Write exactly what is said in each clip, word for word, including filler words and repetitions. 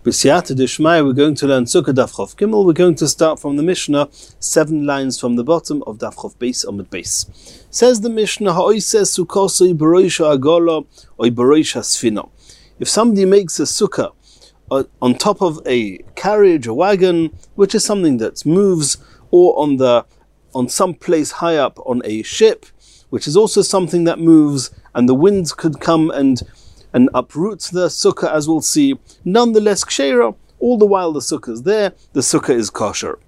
B'siyata d'shmaya, we're going to learn Sukkah Daf Chof Gimel. We're going to start from the Mishnah, seven lines from the bottom of Daf Chof Beis Amud Beis. Says the Mishnah, Ha'oiseh sukkosoi b'roisha agola oi b'roisha sfina. If somebody makes a sukkah uh, on top of a carriage, a wagon, which is something that moves, or on the on some place high up on a ship, which is also something that moves, and the winds could come and and uproot the sukkah, as we'll see. Nonetheless, ksheira, all the while the sukkah is there, the sukkah is kosher.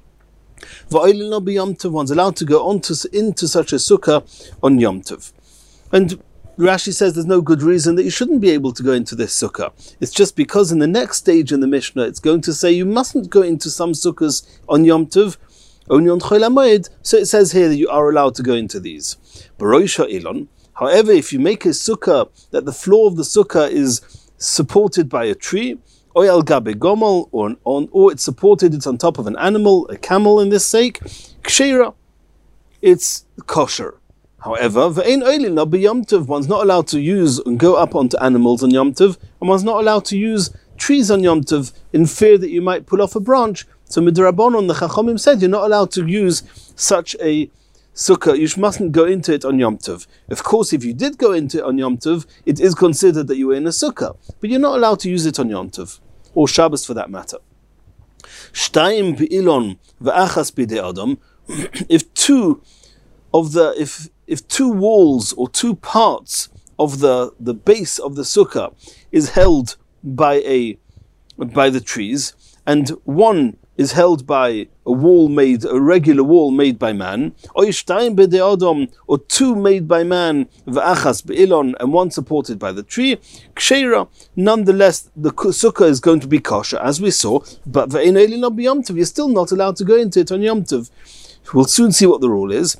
One's allowed to go onto, into such a sukkah on Yom Tov. And Rashi says there's no good reason that you shouldn't be able to go into this sukkah. It's just because in the next stage in the Mishnah, it's going to say you mustn't go into some sukkahs on Yom Tov, only on Chol HaMoed. So it says here that you are allowed to go into these. B'roisha ilon. However, if you make a sukkah that the floor of the sukkah is supported by a tree, or al gabe gomel, or on, or it's supported, it's on top of an animal, a camel in this sake, ksheira, it's kosher. However, v'ein oilin b'yom tov, one's not allowed to use and go up onto animals on Yom Tov, and one's not allowed to use trees on Yom Tov in fear that you might pull off a branch. So midrabanon, the Chachamim said you're not allowed to use such a sukkah, you mustn't go into it on Yom Tov. Of course, if you did go into it on Yom Tov, it is considered that you were in a sukkah, but you're not allowed to use it on Yom Tov, or Shabbos for that matter. Shtayim b'ilon v'achas b'dei adam. If two of the if if two walls or two parts of the the base of the sukkah is held by a by the trees, and one is held by a wall made, a regular wall made by man, or two made by man, and one supported by the tree, ksheira, nonetheless the sukkah is going to be kosher, as we saw, but you're still not allowed to go into it on Yom Tov. We'll soon see what the rule is.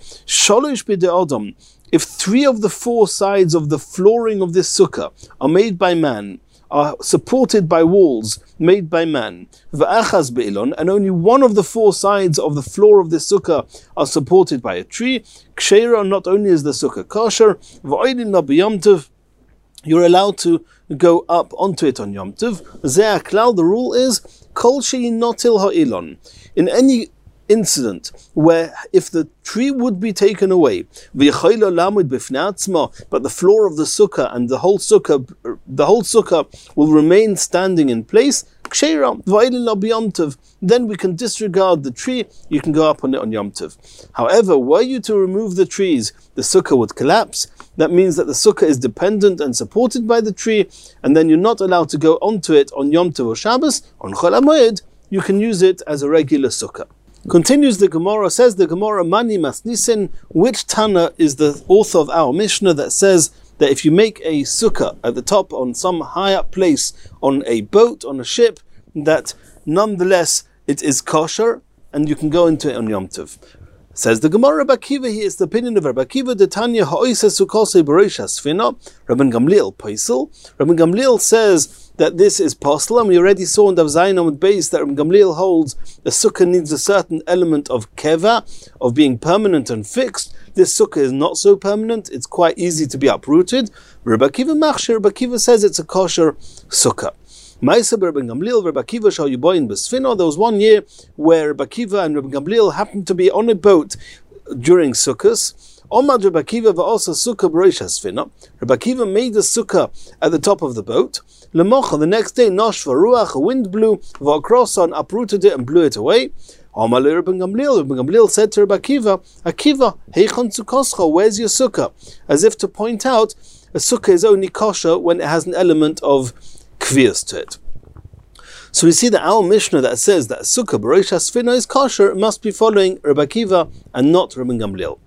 If three of the four sides of the flooring of this sukkah are made by man, are supported by walls made by man, v'achas be'ilon, and only one of the four sides of the floor of this sukkah are supported by a tree, ksheira, not only is the sukkah kosher, v'oidin la b'yom tov, you're allowed to go up onto it on Yom Tov. Ze'ah klal, the rule is, kol she'i notil ha'ilon, in any incident where if the tree would be taken away, but the floor of the sukkah and the whole sukkah, the whole sukkah will remain standing in place, then we can disregard the tree, you can go up on it on Yom Tov. However, were you to remove the trees, the sukkah would collapse. That means that the sukkah is dependent and supported by the tree, and then you're not allowed to go onto it on Yom Tov or Shabbos. On Chol HaMoed, you can use it as a regular sukkah. Continues the Gemara, says the Gemara, Mani Masnisin, which Tana is the author of our Mishnah that says that if you make a sukkah at the top on some high up place on a boat, on a ship, that nonetheless it is kosher and you can go into it on Yom Tov. Says the Gemara, Rabbi Akiva, here is the opinion of Rabbi Akiva, the Tanya ha'oiseh sukkosei b'roisha sfina, Rabbi Gamliel paisel. Rabbi Gamliel says that this is possible, and we already saw in Daf Zayin Amud Beis that Rabbi Gamliel holds a sukkah needs a certain element of keva, of being permanent and fixed. This sukkah is not so permanent, it's quite easy to be uprooted. Rabbi Akiva machshir, Rabbi Akiva says it's a kosher sukkah. Ma'aseh Rabbi Gamliel, Rabbi Akiva shall you boy in Besfino. There was one year where Rabbi Akiva and Rabbi Gamliel happened to be on a boat during Sukkos. Omad Rabbi Akiva va'osa sukkah b'roisha sfina. Rabbi Akiva made a sukkah at the top of the boat. Lemocha, the next day, nosh v'ruach, a wind blew, v'akrosan, uprooted it and blew it away. Omad Rabbi Gamliel, Rabbi Gamliel said to Rabbi Akiva, Akiva, heichon sukkoscha, where's your sukkah? As if to point out, a sukkah is only kosher when it has an element of kvias to it. So we see that our Mishnah that says that sukkah b'roisha sfina is kosher must be following Rabbi Akiva and not Rabbi Gamliel.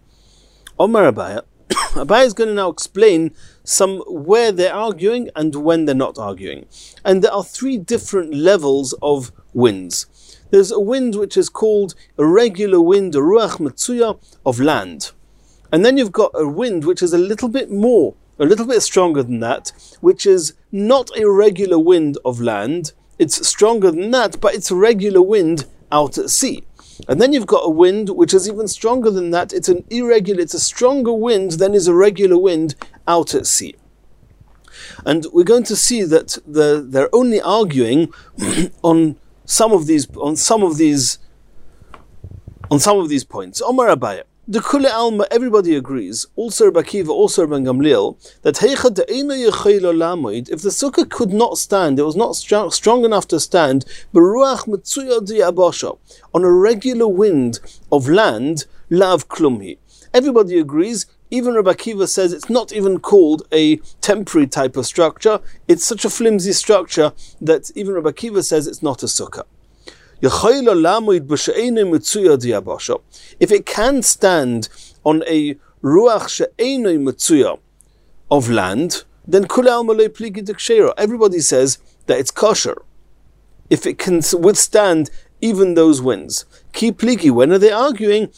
Omar Abaya, Abaya is going to now explain some where they're arguing and when they're not arguing. And there are three different levels of winds. There's a wind which is called a regular wind, a ruach matsuya, of land. And then you've got a wind which is a little bit more, a little bit stronger than that, which is not a regular wind of land. It's stronger than that, but it's a regular wind out at sea. And then you've got a wind which is even stronger than that. It's an irregular, it's a stronger wind than is a regular wind out at sea. And we're going to see that the, they're only arguing on some of these on some of these on some of these points. Omar Abaye, the Kule Alma, everybody agrees, also Rabbi Akiva, also Rabbi Gamliel, that if the sukkah could not stand, it was not strong, strong enough to stand, on a regular wind of land, lav klumhi. Everybody agrees. Even Rabbi Akiva says it's not even called a temporary type of structure. It's such a flimsy structure that even Rabbi Akiva says it's not a sukkah. If it can stand on a ruach she'enoi metzuya of land, then everybody says that it's kosher. If it can withstand even those winds. Ki pligi, when are they arguing?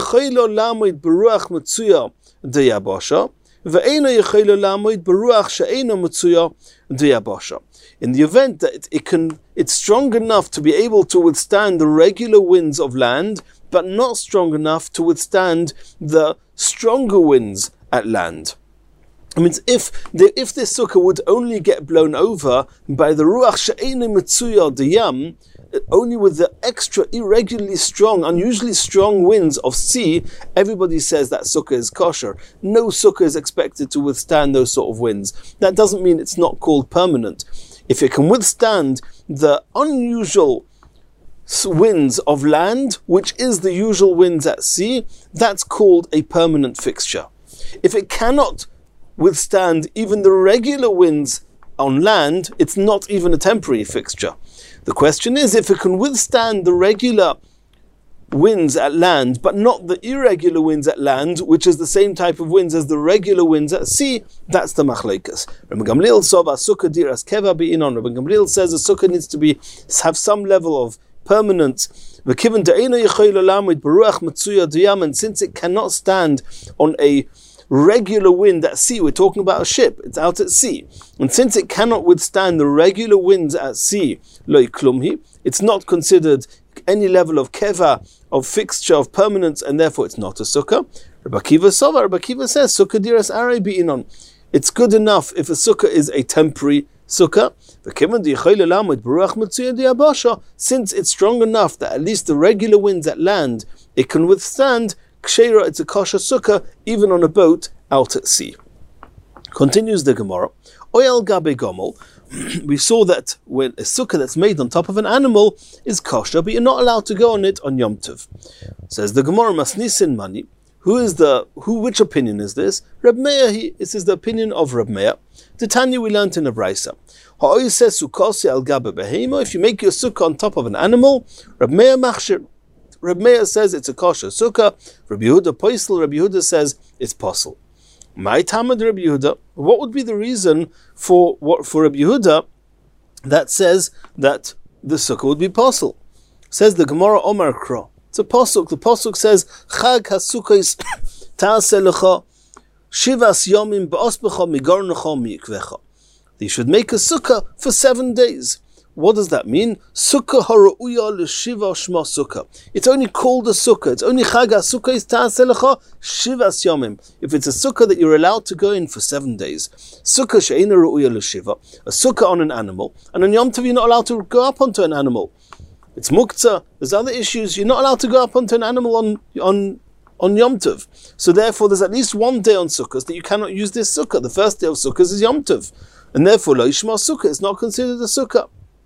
Diyabasha, ve'ena yechayla lamoid beruach she'ena metzuya diyabasha. In the event that it, it can, it's strong enough to be able to withstand the regular winds of land, but not strong enough to withstand the stronger winds at land. I mean, if the, if this sukkah would only get blown over by the ruach she'ena metzuya diyam, only with the extra irregularly strong, unusually strong winds of sea, everybody says that sukkah is kosher. No sukkah is expected to withstand those sort of winds. That doesn't mean it's not called permanent. If it can withstand the unusual winds of land, which is the usual winds at sea, that's called a permanent fixture. If it cannot withstand even the regular winds on land, it's not even a temporary fixture. The question is, if it can withstand the regular winds at land, but not the irregular winds at land, which is the same type of winds as the regular winds at sea, that's the machlekes. Rabbi Gamliel sova sukkah diras keva be'inon. Rabbi Gamliel says a sukkah needs to be have some level of permanence. And since it cannot stand on a regular wind at sea, we're talking about a ship, it's out at sea, and since it cannot withstand the regular winds at sea, loy klumhi, it's not considered any level of keva, of fixture, of permanence, and therefore it's not a sukkah. Rabbi Akiva sova, Rabbi Akiva says sukkah diras arei bi'inon. It's good enough if a sukkah is a temporary sukkah. Since it's strong enough that at least the regular winds at land it can withstand, Kshera, it's a kosher sukkah, even on a boat out at sea. Continues the Gemara. Oyel gabe gomel. We saw that when a sukkah that's made on top of an animal is kosher, but you're not allowed to go on it on Yom Tov. Says the Gemara, Masnisin mani. Who is the who? Which opinion is this? Reb Meir. He, this is the opinion of Reb Meir. The Tanya we learned in a brisa. Ha'oy says sukkasi al gabe behema. If you make your sukkah on top of an animal, Reb Meir machshir. Reb Meir says it's a kosher sukkah. Rabbi Yehuda poisel. Rabbi Yehuda says it's possible. My tamad Rabbi Yehuda. What would be the reason for what for Rabbi Yehuda that says that the sukkah would be possible? Says the Gemara Omar Kro. It's a pasuk. The pasuk says Chag HaSukkos Ta'aseh Lecha Shivas Yomim Ba'osbecha Migarnecha Miikvecha. You should make a sukkah for seven days. What does that mean? Sukkah hara'uya l'shiva shma sukkah. It's only called a sukkah. It's only chag ha'sukkah is ta'aseh lecha shivas yomim. If it's a sukkah that you're allowed to go in for seven days. Sukkah she'ena ra'uya l'shiva. A sukkah on an animal. And on Yom Tov you're not allowed to go up onto an animal. It's muktzah. There's other issues. You're not allowed to go up onto an animal on on on Yom Tov. So therefore there's at least one day on sukkahs that you cannot use this sukkah. The first day of sukkahs is Yom Tov. And therefore lo yishma sukkah. It's not considered a sukkah.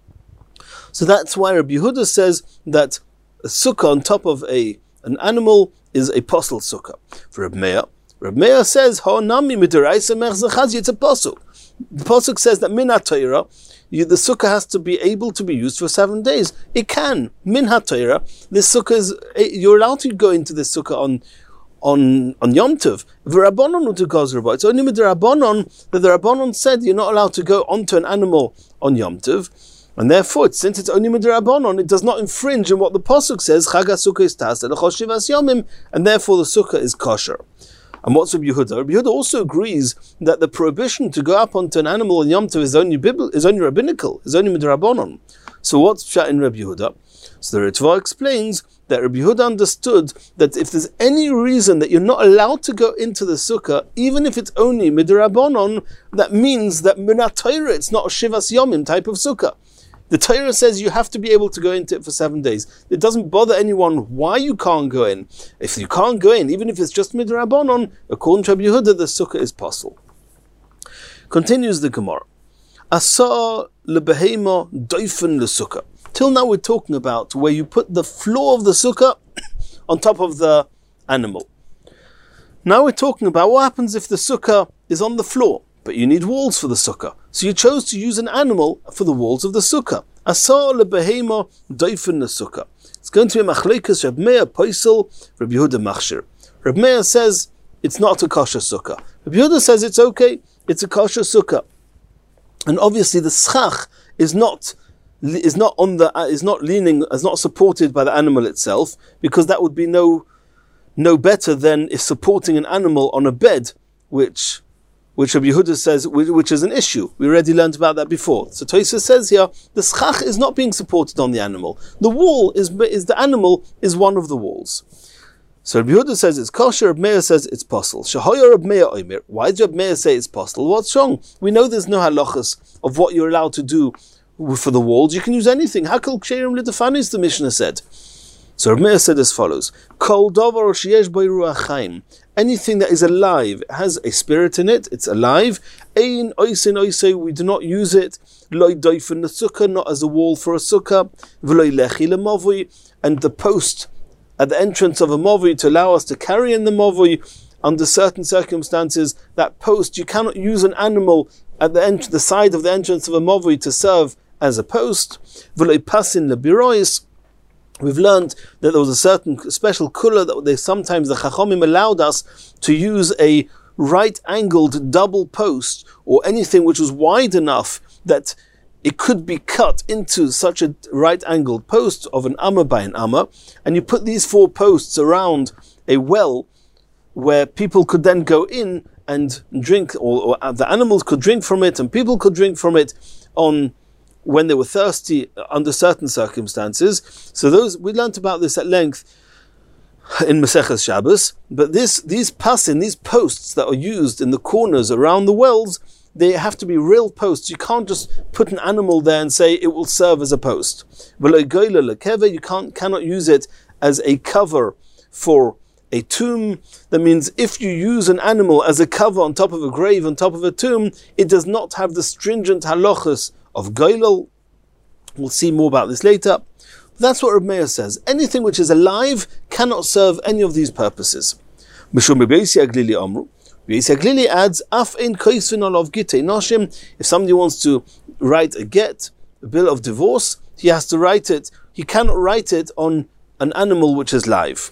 So that's why Rabbi Yehuda says that a sukkah on top of a an animal is a posel sukkah. For Rabbi Meir, Rabbi Meir says, "Ha'nami midaraisa mechzachazi." It's a pasuk. The pasuk says that min ha'torah, the sukkah has to be able to be used for seven days. It can min ha'torah. This sukkah is you're allowed to go into this sukkah on on on Yom Tov. V'Rabbanon u'tegazraba. It's only with the Rabbanon that the Rabbanon said you're not allowed to go onto an animal on Yom Tov. And therefore, since it's only midrabanon, it does not infringe on what the pasuk says. Chag HaSukkah is ta'aseh lecha shivas yomim, and therefore the sukkah is kosher. And what's Rabbi Yehuda? Rabbi Yehuda also agrees that the prohibition to go up onto an animal in Yom Tov is only biblical, is only rabbinical, is only midrabanon. So what's pshat in Rabbi Yehuda? So the Ritva explains that Rabbi Yehuda understood that if there's any reason that you're not allowed to go into the sukkah, even if it's only midrabanon, that means that minat Torah, it's not a shivas yomim type of sukkah. The Torah says you have to be able to go into it for seven days. It doesn't bother anyone why you can't go in. If you can't go in, even if it's just midrabanon, according to Rabbi Yehuda, the sukkah is possible. Continues the Gemara. Asa lebehema doifen lesukkah. Till now we're talking about where you put the floor of the sukkah on top of the animal. Now we're talking about what happens if the sukkah is on the floor, but you need walls for the sukkah. So you chose to use an animal for the walls of the sukkah. Asar lebehema doifen lesukkah. It's going to be machlekes Reb Meir Poisel, Reb Yehuda Machshir. Reb Meir says it's not a kosher sukkah. Reb Yehuda says it's okay, it's a kosher sukkah. And obviously the schach is not is not on the is not leaning is not supported by the animal itself, because that would be no no better than if supporting an animal on a bed, which which Rabbi Yehuda says which, which is an issue. We already learned about that before. So Tosfos says here the schach is not being supported on the animal. The wall is is the animal is one of the walls. So Rabbi Yehuda says it's kosher, Rabbi Meir says it's possible. Shahoya Rabbi Meir omer. Why does Rabbi Meir say it's possible? What's wrong? We know there's no halachas of what you're allowed to do for the walls. You can use anything. Hakol ksherim l'defanis, the Mishnah said. So Rabbi Meir said as follows: Kol davar sheyesh bo ruach chaim. Anything that is alive, has a spirit in it, it's alive. Ein oisin oisei, we do not use it. Loi doifen the sukkah, not as a wall for a sukkah. V'loi lechi lemavui, and the post at the entrance of a movui to allow us to carry in the movui under certain circumstances. That post, you cannot use an animal at the ent- the side of the entrance of a movui to serve as a post. V'loi pasin lebirois. We've learned that there was a certain special kula that they sometimes the Chachomim allowed us to use a right-angled double post or anything which was wide enough that it could be cut into such a right-angled post of an amma by an amma, and you put these four posts around a well where people could then go in and drink, or, or the animals could drink from it, and people could drink from it on when they were thirsty under certain circumstances. So those we learnt about this at length in Maseches Shabbos. But this, these pasin, these posts that are used in the corners around the wells, they have to be real posts. You can't just put an animal there and say it will serve as a post. You can't cannot use it as a cover for a tomb. That means if you use an animal as a cover on top of a grave, on top of a tomb, it does not have the stringent halachas of goylel. We'll see more about this later. That's what Reb Meir says. Anything which is alive cannot serve any of these purposes. Mishum Reb Yosi Aglili Amru. Reb Yosi Aglili adds, Af ein koisvin olav gitei noshim. If somebody wants to write a get, a bill of divorce, he has to write it. He cannot write it on an animal which is live.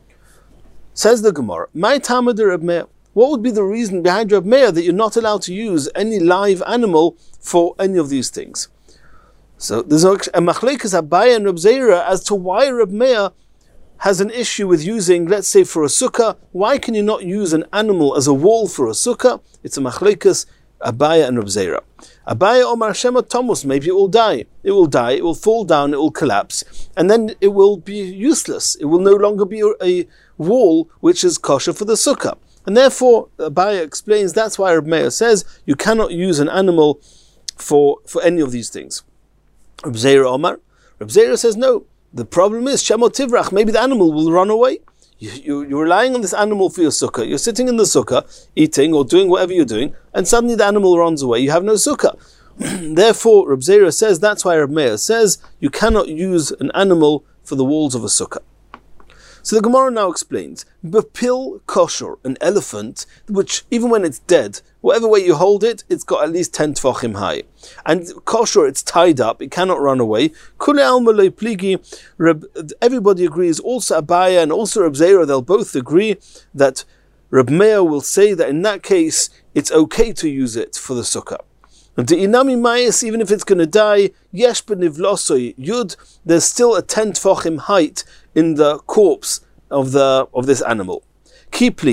Says the Gemara, My Tamad Reb Meir. What would be the reason behind Reb Meir that you're not allowed to use any live animal for any of these things? So there's a machlekes Abaye and Reb Zera as to why Reb Meir has an issue with using, let's say, for a sukkah. Why can you not use an animal as a wall for a sukkah? It's a machlekes Abaye and Reb Zera. Abaye Omar Shema Thomas, maybe it will die. It will die, it will fall down, it will collapse, and then it will be useless. It will no longer be a wall which is kosher for the sukkah. And therefore, Abaye explains that's why Reb Meir says you cannot use an animal for, for any of these things. Reb Zera Omar, Reb Zera says no. The problem is Shemo Tivrach. Maybe the animal will run away. You, you, you're relying on this animal for your sukkah. You're sitting in the sukkah, eating or doing whatever you're doing, and suddenly the animal runs away. You have no sukkah. Therefore, Reb Zera says that's why Reb Meir says you cannot use an animal for the walls of a sukkah. So the Gemara now explains, Bepil kosher, an elephant, which even when it's dead, whatever way you hold it, it's got at least ten tefachim high. And kosher, it's tied up, it cannot run away. Kule alma lo pligi. Everybody agrees, also Abaye and also Reb Zera, they'll both agree that Reb Meir will say that in that case, it's okay to use it for the sukkah. And the inami mayas, even if it's going to die, yesh benivlosoi yud, there's still a ten tefachim height in the corpse of the of this animal. Ki pligi.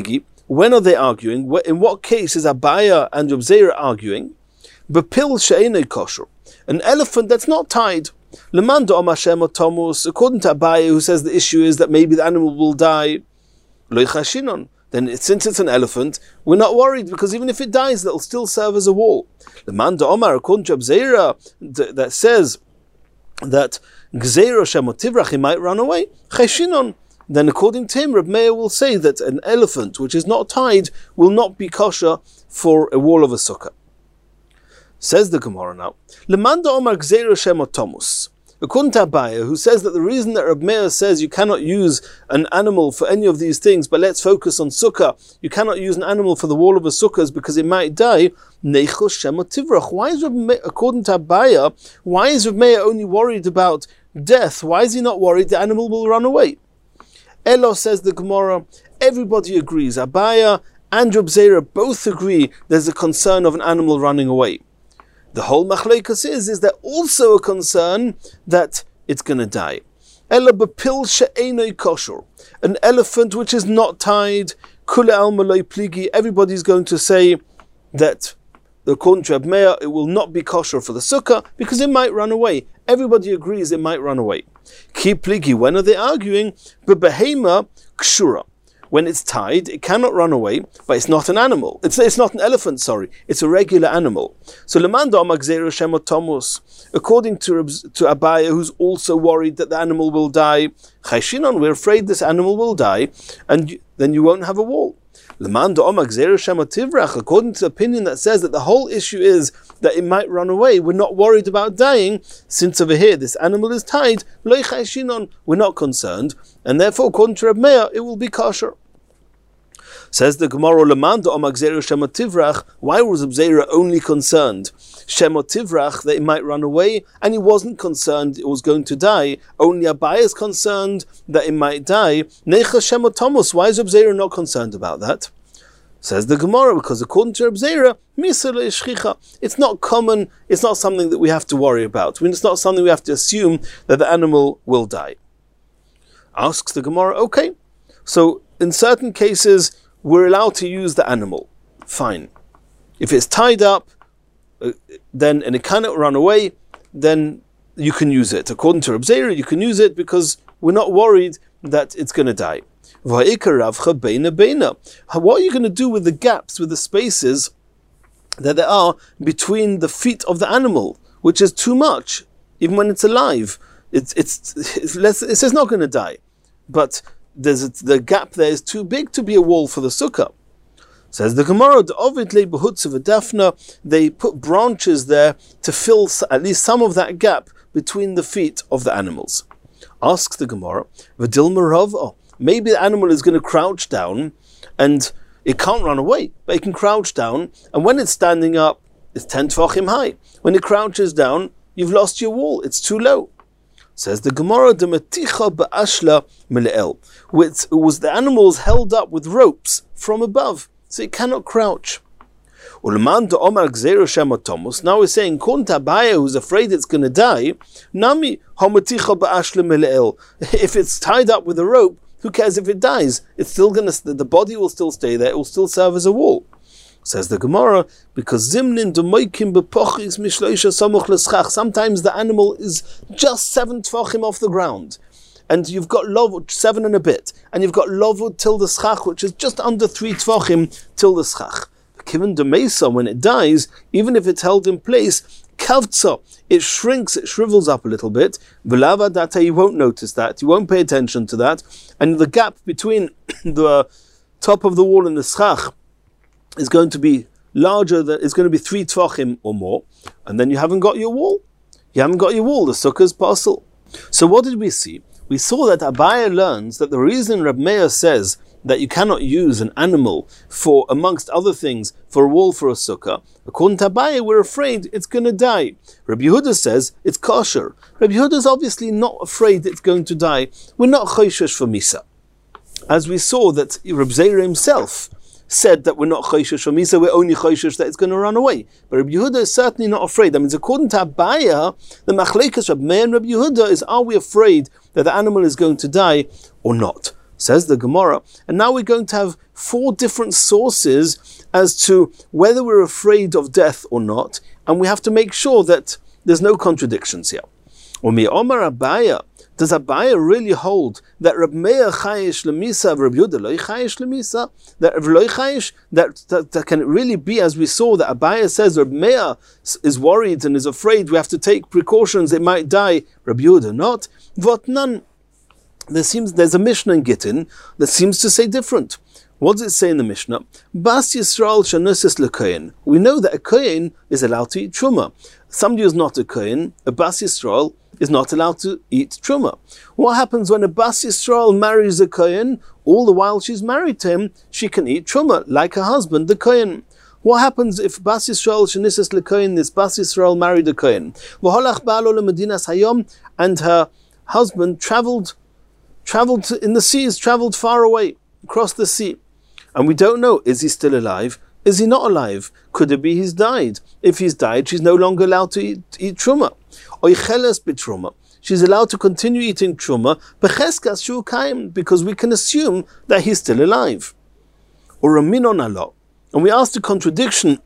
when are they arguing? In what case is Abaya and Reb Zera arguing? Bepil she'enei kosher, an elephant that's not tied. Leman da'om Hashem otomus, according to Abaya, who says the issue is that maybe the animal will die. Lo chashinon. Then it, since it's an elephant, we're not worried, because even if it dies, it'll still serve as a wall. Leman da'omar, according to Reb Zera, that says that Gzeira shemotivrach, he might run away. Cheshinon. Then according to him, Reb Meir will say that an elephant which is not tied will not be kosher for a wall of a sukkah. Says the Gemara now, Leman da'omar Gzeira shemotomus. According to Abaya, who says that the reason that Reb Meir says you cannot use an animal for any of these things, but let's focus on sukkah, you cannot use an animal for the wall of a sukkah because it might die, Neichos shemotivrach. Why is Reb Meir, according to Abaya, why is Reb Meir only worried about death? Why is he not worried the animal will run away? Elo, says the Gemara, everybody agrees. Abaya and Reb Zera both agree there's a concern of an animal running away. The whole machlekes is, is there also a concern that it's going to die? Ela bepil she'enei kosher, an elephant which is not tied, kule alma lo pligi, everybody's going to say that, according to Reb Meir, it will not be kosher for the sukkah because it might run away. Everybody agrees it might run away. Ki pligi, when are they arguing? Bebehema kshura. When it's tied, it cannot run away, but it's not an animal. It's, it's not an elephant, sorry. It's a regular animal. So, Leman da'omar Gzeira shemotomus, according to, to Abaya, who's also worried that the animal will die, Chayshinon, we're afraid this animal will die, and you, then you won't have a wall. Leman da'omar Gzeira shemotivrach, according to the opinion that says that the whole issue is that it might run away, we're not worried about dying, since over here this animal is tied, lo chayshinon, we're not concerned, and therefore, according to Reb Meir, it will be kosher. Says the Gemara, Leman da'omar Gzeira shemotivrach, why was Reb Zera only concerned shemotivrach, that it might run away, and he wasn't concerned it was going to die? Only Abaya is concerned that it might die. Neicha shemotomus, why is Reb Zera not concerned about that? Says the Gemara, because according to Reb Zera, it's not common, it's not something that we have to worry about. I mean, it's not something we have to assume that the animal will die. Asks the Gemara, okay, so in certain cases, we're allowed to use the animal. Fine. If it's tied up, uh, then and it cannot run away, then you can use it. According to Reb Zera, you can use it because we're not worried that it's going to die. What are you going to do with the gaps, with the spaces that there are between the feet of the animal, which is too much, even when it's alive? It's it's it's, less, it says not going to die, but there's a, the gap there is too big to be a wall for the sukkah. Says the Gemara, they put branches there to fill at least some of that gap between the feet of the animals. Asks the Gemara, maybe the animal is going to crouch down and it can't run away, but it can crouch down, and when it's standing up, it's ten tefachim high. When it crouches down, you've lost your wall, it's too low. Says the Gemara, which was the animals held up with ropes from above, so it cannot crouch. Now we're saying, according to Abaya, who's afraid it's going to die, if it's tied up with a rope, who cares if it dies? It's still going to, the body will still stay there, it will still serve as a wall. Says the Gemara, because zimnin demoikim bepochis mishloisha samuch leschach. Sometimes the animal is just seven tefachim off the ground, and you've got lovud seven and a bit, and you've got lovud till the schach, which is just under three tefachim till the schach. Given demesa, when it dies, even if it's held in place, kavtza, it shrinks, it shrivels up a little bit. V'lava data, you won't notice that, you won't pay attention to that, and the gap between the top of the wall and the schach is going to be larger, than, it's going to be three tvachim or more, and then you haven't got your wall. You haven't got your wall, the sukkah's parcel. So what did we see? We saw that Abaya learns that the reason Reb Meir says that you cannot use an animal for, amongst other things, for a wall for a sukkah, according to Abaya, we're afraid it's going to die. Rabbi Yehuda says it's kosher. Rabbi Yehuda is obviously not afraid it's going to die. We're not choishesh for misa. As we saw that Reb Zera himself said that we're not choishesh for misa, we're only choishesh that it's going to run away. But Rabbi Yehuda is certainly not afraid. That means according to Abaya, the machlekes Reb Meir and Rabbi Yehuda is, are we afraid that the animal is going to die or not? says the Gemara. And now we're going to have four different sources as to whether we're afraid of death or not, and we have to make sure that there's no contradictions here. Umi Omar Abaya, does Abaya really hold that Reb Meir chayish lemisa, Reb Yehuda lo chayish lemisa? That lo chayish, that, that that can it really be, as we saw, that Abaya says Reb Meir is worried and is afraid, we have to take precautions, it might die. Reb Yehuda not. What none? There seems there's a Mishnah in Gittin that seems to say different. What does it say in the Mishnah? Bas Yisrael shanusis lekohen. We know that a kohen is allowed to eat truma. Somebody who's not a kohen, a Bas Yisrael, is not allowed to eat truma. What happens when a Bas Yisrael marries a kohen? All the while she's married to him, she can eat truma, like her husband, the kohen. What happens if Bas Yisrael shenises lekohen, this Bas Yisrael married a kohen? V'holach ba'alo lemedinas hayom, and her husband travelled, travelled in the seas, travelled far away, across the sea. And we don't know, is he still alive? Is he not alive? Could it be he's died? If he's died, she's no longer allowed to eat, eat truma. Oicheles bitruma. She's allowed to continue eating truma, becheskas shu kaim, because we can assume that he's still alive. Or a minon Allah. And we asked a contradiction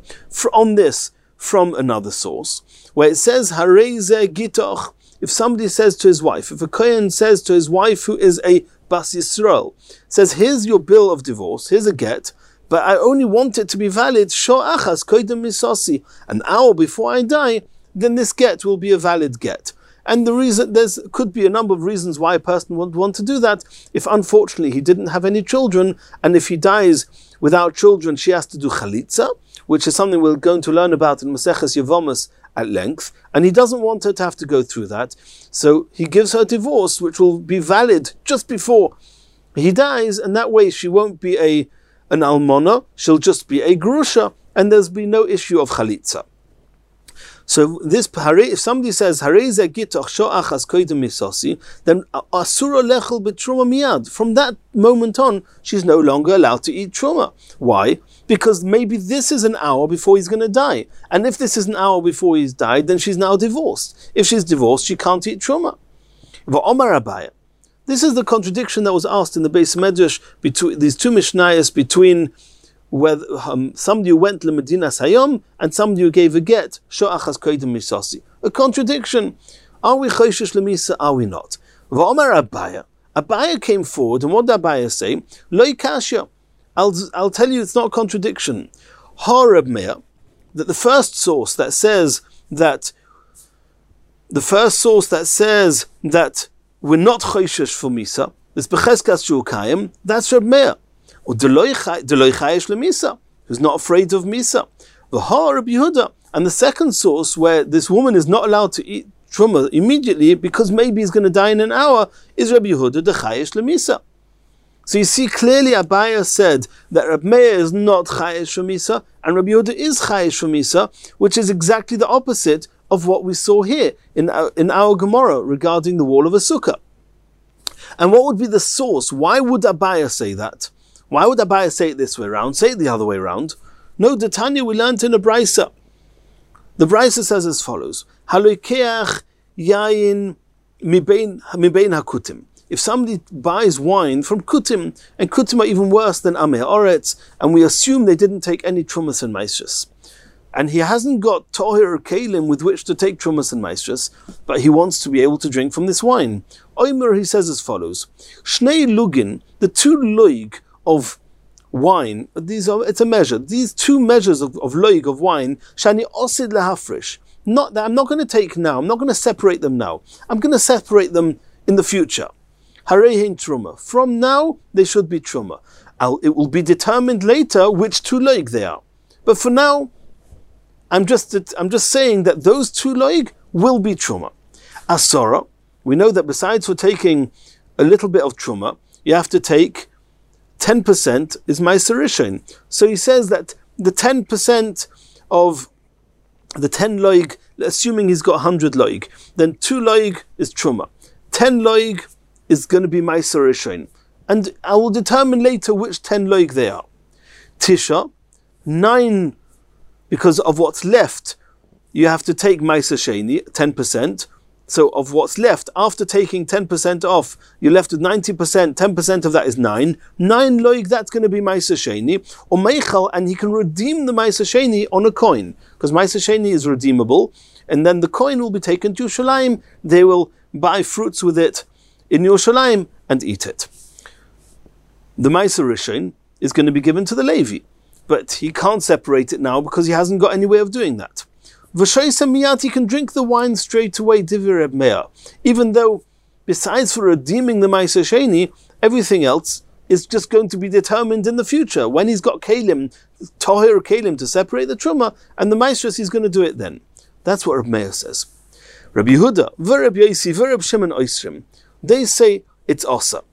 on this from another source, where it says, Hareze gitoch. If somebody says to his wife, if a kohen says to his wife who is a Bas Yisrael, says, here's your bill of divorce, here's a get, but I only want it to be valid sho'achas koydem misosi, an hour before I die, then this get will be a valid get. And the reason, there's could be a number of reasons why a person would want to do that. If unfortunately he didn't have any children, and if he dies without children, she has to do chalitza, which is something we're going to learn about in Maseches Yevomus at length, and he doesn't want her to have to go through that. So he gives her divorce, which will be valid just before he dies, and that way she won't be a an almona, she'll just be a grusha, and there's be no issue of chalitza. So this, if somebody says Hareze gitoch sho'achas koydem misosi, then asura lechel b'truma miyad. From that moment on, she's no longer allowed to eat truma. Why? Because maybe this is an hour before he's going to die, and if this is an hour before he's died, then she's now divorced. If she's divorced, she can't eat truma. V'omar Abaya. This is the contradiction that was asked in the Beis Medrash between these two Mishnayos, between whether um, somebody who went lemedinas hayom and somebody who gave a get, sho'achas koydem misasi. A contradiction. Are we choishish lemisa? Are we not? V'omar Abaya. Abaya came forward, and what did Abaya say? Lo kasha. I'll I'll tell you, it's not a contradiction. Ha Reb Meir, that the first source that says that the first source that says that we're not choishish for misa, this becheskas shu kayim, that's Reb Meir. Or Deloi chayish lemisa, who's not afraid of misa. V'ha Reb Yehuda. And the second source, where this woman is not allowed to eat truma immediately because maybe he's going to die in an hour, is Reb Yehuda de chayish lemisa. So you see clearly Abaya said that Reb Meir is not chayish for misa, and Reb Yehuda is chayish for misa, which is exactly the opposite of what we saw here in our, in our Gemara regarding the wall of a sukkah. And what would be the source? Why would Abaya say that? Why would Abaya say it this way around? Say it the other way around. No, the Tanya we learned in a Brisa. The Brisa says as follows: Haloikeach yayin mibein hakutim. If somebody buys wine from kutim, and kutim are even worse than amei oretz, and we assume they didn't take any trumas and maestras, and he hasn't got tohir or kalim with which to take trumas and maestras, but he wants to be able to drink from this wine. Oimer, he says as follows: Shnei lugin, the two loig of wine, these are, it's a measure, these two measures of, of loig of wine, shani osid lehafrish, not that I'm not going to take now, I'm not going to separate them now, I'm going to separate them in the future. Harehin truma, from now they should be truma. I'll, it will be determined later which two loig they are, but for now I'm just I'm just saying that those two loig will be truma. Asora, we know that besides for taking a little bit of truma, you have to take ten percent is Meiser Rishon. So he says that the ten percent of the ten loig, assuming he's got one hundred loig, then two loig is truma. ten loig is going to be Meiser Rishon. And I will determine later which ten loig they are. Tisha, nine, because of what's left, you have to take Meiser Sheni, ten percent, So of what's left, after taking ten percent off, you're left with ninety percent, ten percent of that is nine. Nine loig, that's going to be Ma'aser Sheni. Or Meichal, and he can redeem the Ma'aser Sheni on a coin. Because Ma'aser Sheni is redeemable. And then the coin will be taken to Yerushalayim. They will buy fruits with it in Yerushalayim and eat it. The Ma'aser Rishon is going to be given to the Levi. But he can't separate it now because he hasn't got any way of doing that. V'shoisem miyat, he can drink the wine straight away, Divrei Reb Meir. Even though, besides for redeeming the Ma'aser Sheni, everything else is just going to be determined in the future. When he's got Kalim, Toher Kalim to separate the Truma, and the Maestros, he's going to do it then. That's what Reb Meir says. Rabbi Yehuda, v'Reb Yosi, v'Reb Shimon Oisrim, they say it's Osa.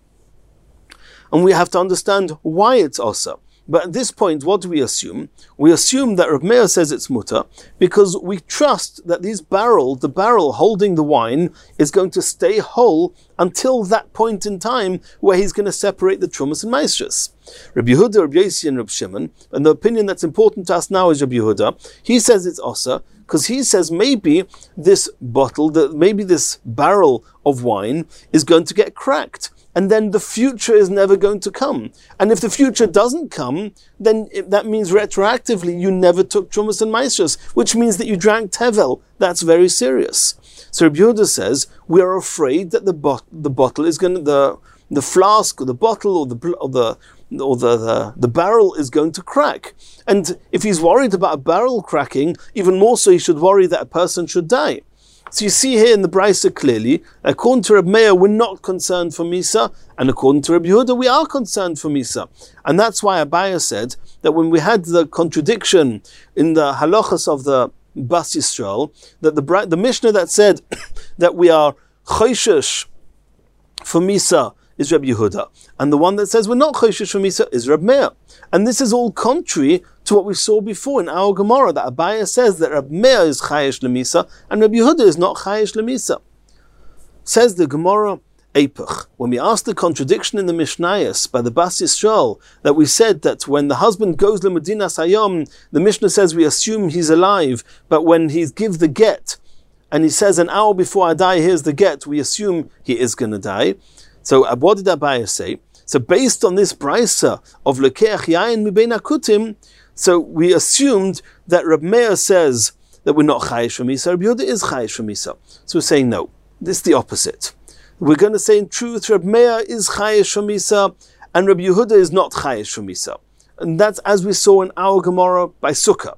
And we have to understand why it's Osa. But at this point, what do we assume? We assume that Reb Meir says it's mutter because we trust that this barrel, the barrel holding the wine, is going to stay whole until that point in time where he's going to separate the Trumas and Maestros. Rabbi Yehuda, Rabbi Yosi, and Rabbi Shimon, and the opinion that's important to us now is Rabbi Yehuda. He says it's Osa because he says maybe this bottle, that maybe this barrel of wine is going to get cracked. And then the future is never going to come. And if the future doesn't come, then it, that means retroactively you never took Trumas and Maestros, which means that you drank Tevel. That's very serious. So Rabbi Yehuda says, we are afraid that the, bot- the bottle is going to, the, the flask or the bottle or the, or the or the, the, the barrel is going to crack. And if he's worried about a barrel cracking, even more so he should worry that a person should die. So you see here in the Brisa clearly, according to Reb Meir, we're not concerned for Misa, and according to Reb Yehuda, we are concerned for Misa. And that's why Abaya said that when we had the contradiction in the halachas of the Bas Yisrael, that the, the Mishnah that said that we are choishesh for Misa is Reb Yehuda, and the one that says we're not choishesh for Misa is Reb Meir. And this is all contrary to what we saw before in our Gemara, that Abaya says that Reb Meir is chayesh lemisa and Reb Yehuda is not chayesh lemisa. Says the Gemara, Eipach, when we asked the contradiction in the Mishnayos by the Bas Yisrael, that we said that when the husband goes lemedina sayom, the Mishnah says we assume he's alive, but when he gives the get, and he says an hour before I die, here's the get, we assume he is going to die. So what did Abaya say? So based on this brisa of lekeach yain mibein akutim, so we assumed that Reb Meir says that we're not chayesh for Misa, Reb Yehuda is chayesh for Misa. So we're saying no, this is the opposite. We're going to say in truth, Reb Meir is chayesh for Misa, and Reb Yehuda is not chayesh for Misa. And that's as we saw in our Gemara by Sukkah.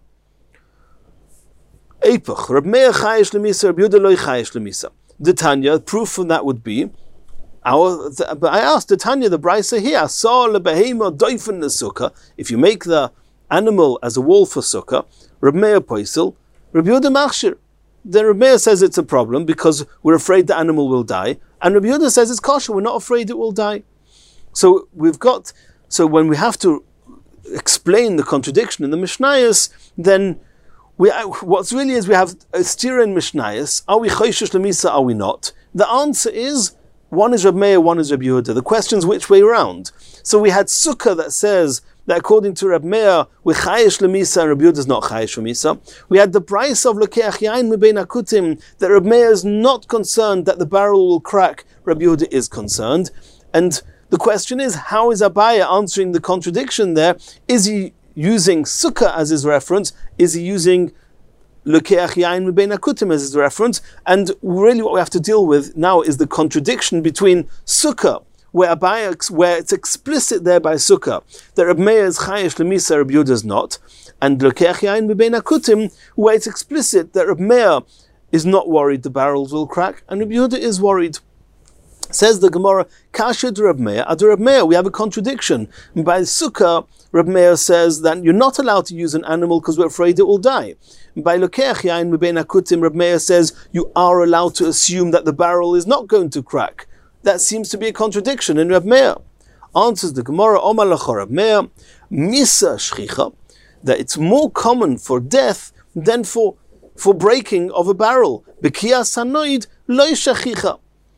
Eipach, Reb Meir chayesh lemisa, Reb Yehuda loy chayesh lemisa. The Tanya, proof from that would be, Our, the, but I asked the Tanya, the Brisa here, saw lebehema doifen the sukkah. If you make the animal as a wall for sukkah, Reb Meir poisel, Reb Yehuda machshir. Then Reb Meir says it's a problem because we're afraid the animal will die, and Reb Yehuda says it's kosher. We're not afraid it will die. So we've got. So when we have to explain the contradiction in the Mishnayos, then we what's really is we have a stira in Mishnayos. Are we choishesh lemisa? Are we not? The answer is, one is Reb Meir, one is Reb Yehuda. The question is which way around. So we had Sukkah that says that according to Reb Meir, we're chayesh lemisa and Reb Yehuda is not chayesh lemisa. We had the price of lekeach yain mibein akutim, that Reb Meir is not concerned that the barrel will crack. Reb Yehuda is concerned. And the question is, how is Abaya answering the contradiction there? Is he using Sukkah as his reference? Is he using Lekeach yain mibein akutim as his reference? And really what we have to deal with now is the contradiction between Sukkah, where Abaya, where it's explicit there by Sukkah that Reb Meir is chayesh lemisa, Reb Yehuda is not, and Lekeach yain mibein akutim, where it's explicit that Reb Meir is not worried the barrels will crack, and Reb Yehuda is worried. Says the Gemara, Kasha to Reb Meir, Ad Reb Meir, we have a contradiction. By Sukkah, Reb Meir says that you're not allowed to use an animal because we're afraid it will die. By Lekeach yain mibein akutim, Reb Meir says you are allowed to assume that the barrel is not going to crack. That seems to be a contradiction in Reb Meir. Answers the Gemara, Omar lacha Reb Meir, Misa shchicha, that it's more common for death than for, for breaking of a barrel. B'kiyas hanoid loy shachicha.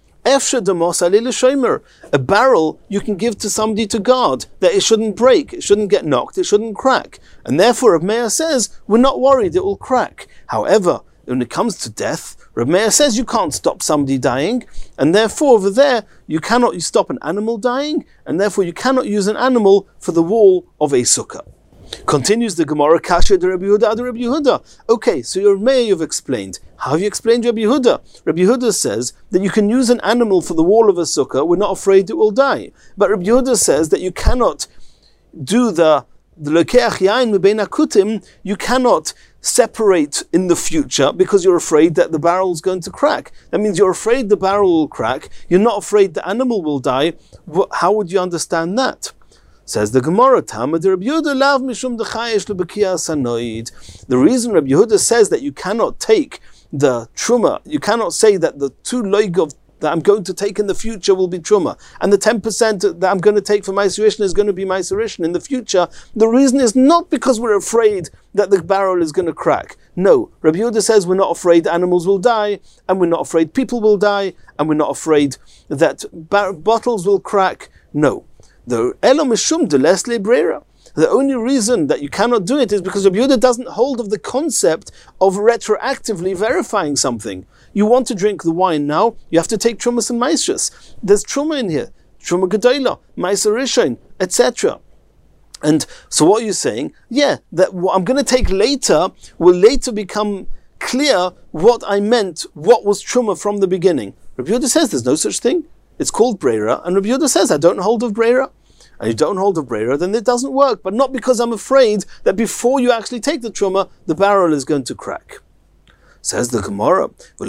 A barrel you can give to somebody to guard, that it shouldn't break, it shouldn't get knocked, it shouldn't crack. And therefore, Reb Meir says, we're not worried it will crack. However, when it comes to death, Reb Meir says you can't stop somebody dying, and therefore over there you cannot stop an animal dying, and therefore you cannot use an animal for the wall of a sukkah. Continues the Gemara, Kasha de Rabbi Yehuda, de Rabbi Yehuda. Okay, so your Meir you've explained. How have you explained Rabbi Yehuda? Rabbi Yehuda says that you can use an animal for the wall of a sukkah, we're not afraid it will die. But Rabbi Yehuda says that you cannot do the the Lokeach Yain Mebein Akutim, you cannot separate in the future because you're afraid that the barrel is going to crack. That means you're afraid the barrel will crack, you're not afraid the animal will die. How would you understand that? Says the Gemara, Tamad Rabbi Yehuda lav mishum dechayesh lebekiyas hanoid. The reason Rabbi Yehuda says that you cannot take the truma, you cannot say that the two loig of that I'm going to take in the future will be truma, and the ten percent that I'm going to take for Meiser Rishon is going to be Meiser Rishon in the future. The reason is not because we're afraid that the barrel is going to crack. No, Rabbi Yehuda says we're not afraid animals will die, and we're not afraid people will die, and we're not afraid that bar- bottles will crack. No. The Elo Mishum de Lesle Brera. The only reason that you cannot do it is because Rabbi Yehuda doesn't hold of the concept of retroactively verifying something. You want to drink the wine now, you have to take Trumas and Maishas. There's Truma in here, Truma Gedola, Meiser Rishon, et cetera. And so what are you saying? Yeah, that what I'm going to take later will later become clear what I meant, what was Truma from the beginning. Rabbi Yehuda says there's no such thing. It's called Brera, and Rabbi Yehuda says I don't hold of Brera. And you don't hold of Brera, then it doesn't work. But not because I'm afraid that before you actually take the Truma, the barrel is going to crack. Says the Gemara,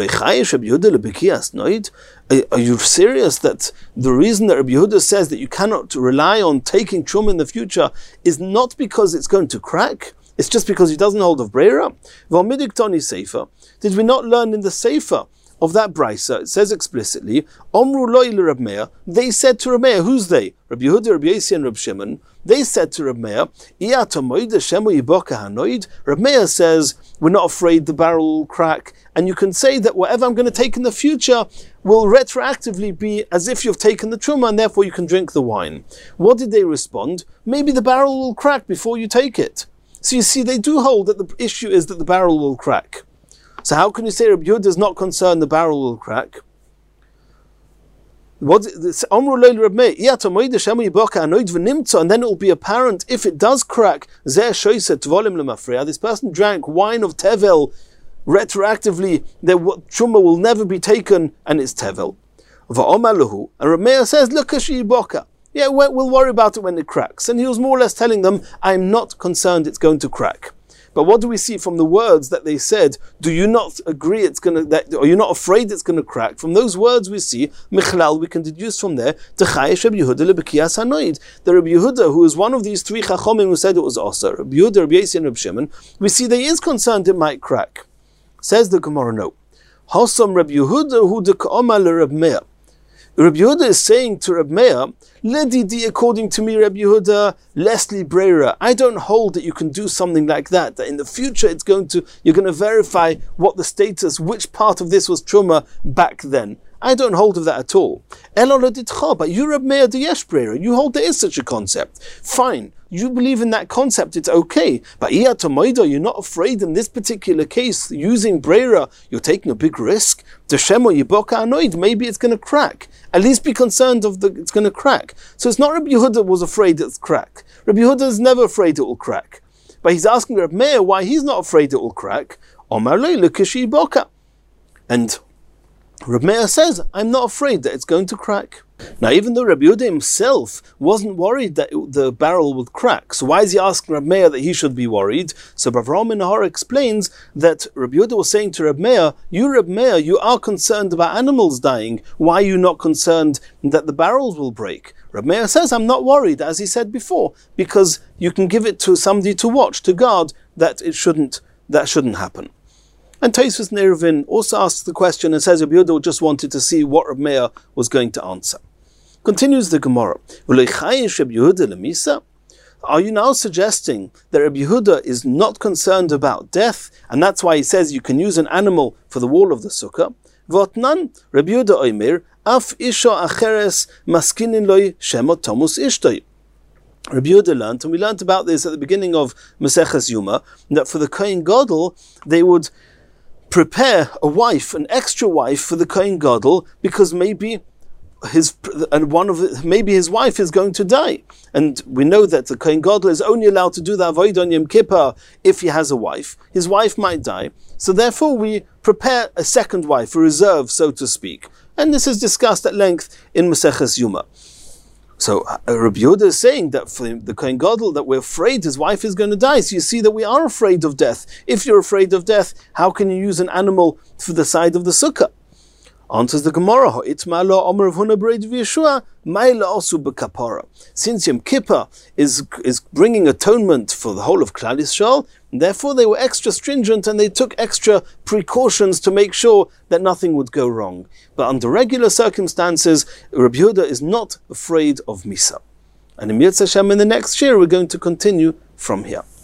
are you serious that the reason that Rabbi Yehuda says that you cannot rely on taking Truma in the future is not because it's going to crack? It's just because he doesn't hold of Brera? Did we not learn in the Sefer of that brisa? It says explicitly, Omru loy le Reb Meir, they said to Reb Meir, who's they? Rabbi Yehuda, Rabbi Yossi, and Reb Shimon. They said to Reb Meir, Reb Meir says, we're not afraid the barrel will crack, and you can say that whatever I'm going to take in the future will retroactively be as if you've taken the truma, and therefore you can drink the wine. What did they respond? Maybe the barrel will crack before you take it. So you see, they do hold that the issue is that the barrel will crack. So how can you say Rabbi Yehuda is not concerned the barrel will crack? What, and then it will be apparent if it does crack. This person drank wine of Tevel retroactively, their truma will never be taken, and it's Tevel. And Rabbi Meir says, yeah, we'll worry about it when it cracks. And he was more or less telling them, I'm not concerned it's going to crack. But what do we see from the words that they said? Do you not agree it's going to, that, or you're not afraid it's going to crack? From those words we see, Michlal, we can deduce from there, Techayesh Rabbi Yehuda lebekiyas hanoid. The Rabbi Yehuda, who is one of these three Chachomim who said it was also, Rabbi Yehuda, Rabbi Yossi, and Rabbi Shimon, we see that he is concerned it might crack. Says the Gemara, no. Hosam Rabbi Yehuda hu deka'oma le Rabbi Meir. Rabbi Yehuda is saying to Rabbi Meir, Ledidi, according to me, Rabbi Yehuda, Leslie Brera, I don't hold that you can do something like that, that in the future it's going to, you're going to verify what the status, which part of this was truma back then. I don't hold of that at all. But you, Rabbi Meir de Yesh Brera, you hold there is such a concept. Fine. You believe in that concept, it's okay. But you're not afraid in this particular case, using Brera, you're taking a big risk. Maybe it's going to crack. At least be concerned of the it's going to crack. So it's not Rabbi Yehuda was afraid it's crack. Rabbi Yehuda is never afraid it will crack. But he's asking Rabbi Meir why he's not afraid it will crack. And Rabbi Meir says, I'm not afraid that it's going to crack. Now, even though Rabbi Yehuda himself wasn't worried that it, the barrel would crack, so why is he asking Rabbi Meir that he should be worried? So Avraham ben Nahor explains that Rabbi Yehuda was saying to Rabbi Meir, you Rabbi Meir, you are concerned about animals dying. Why are you not concerned that the barrels will break? Rabbi Meir says, I'm not worried, as he said before, because you can give it to somebody to watch, to guard, that it shouldn't, that shouldn't happen. And Tosfos Neruvin also asks the question and says Rabbi Yehuda just wanted to see what Rabbi Meir was going to answer. Continues the Gemara. Are you now suggesting that Rabbi Yehuda is not concerned about death, and that's why he says you can use an animal for the wall of the sukkah? Votnan, Rabbi Yehuda oimer, af isha acheres maskinin loy shemot tomus ishtoi. Rabbi Yehuda learned, and we learned about this at the beginning of Maseches Yuma, that for the Kohen Gadol, they would prepare a wife, an extra wife for the Kohen Gadol, because maybe his and one of maybe his wife is going to die, and we know that the Kohen Gadol is only allowed to do the avodah on Yom Kippur if he has a wife. His wife might die, so therefore we prepare a second wife, a reserve, so to speak. And this is discussed at length in Maseches Yuma. So uh, Rabbi Yehuda is saying that for the Kohen Gadol, that we're afraid his wife is going to die. So you see that we are afraid of death. If you're afraid of death, how can you use an animal for the side of the sukkah? Answers the Gemara, since Yom Kippur is, is bringing atonement for the whole of Klal Yisrael, and therefore they were extra stringent and they took extra precautions to make sure that nothing would go wrong. But under regular circumstances, Rabbi Yehuda is not afraid of Misa. And in Yirtzeh Hashem in the next year, we're going to continue from here.